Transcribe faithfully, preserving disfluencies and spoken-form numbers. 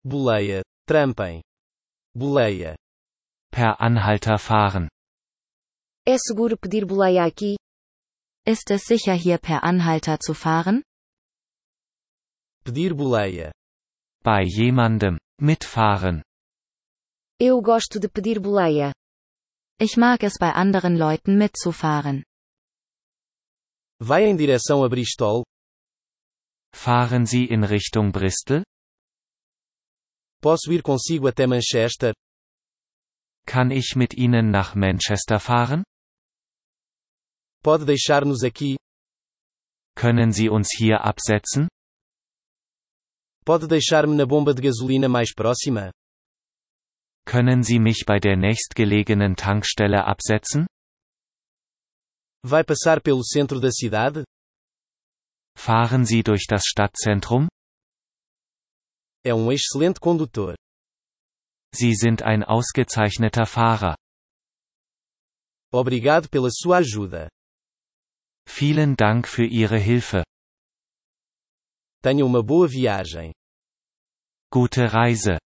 Boleia. Trampem. Boleia. Per Anhalter fahren. É seguro pedir boleia aqui? Ist es sicher, hier per Anhalter zu fahren? Pedir boleia. Bei jemandem. Mitfahren. Eu gosto de pedir boleia. Ich mag es, bei anderen Leuten mitzufahren. Vai em direção a Bristol? Fahren Sie in Richtung Bristol? Posso ir consigo até Manchester? Kann ich mit Ihnen nach Manchester fahren? Pode deixar-nos aqui? Können Sie uns hier absetzen? Pode deixar-me na bomba de gasolina mais próxima? Können Sie mich bei der nächstgelegenen Tankstelle absetzen? Vai passar pelo centro da cidade? Fahren Sie durch das Stadtzentrum? É um excelente condutor. Sie sind ein ausgezeichneter Fahrer. Obrigado pela sua ajuda. Vielen Dank für Ihre Hilfe. Tenha uma boa viagem. Gute Reise.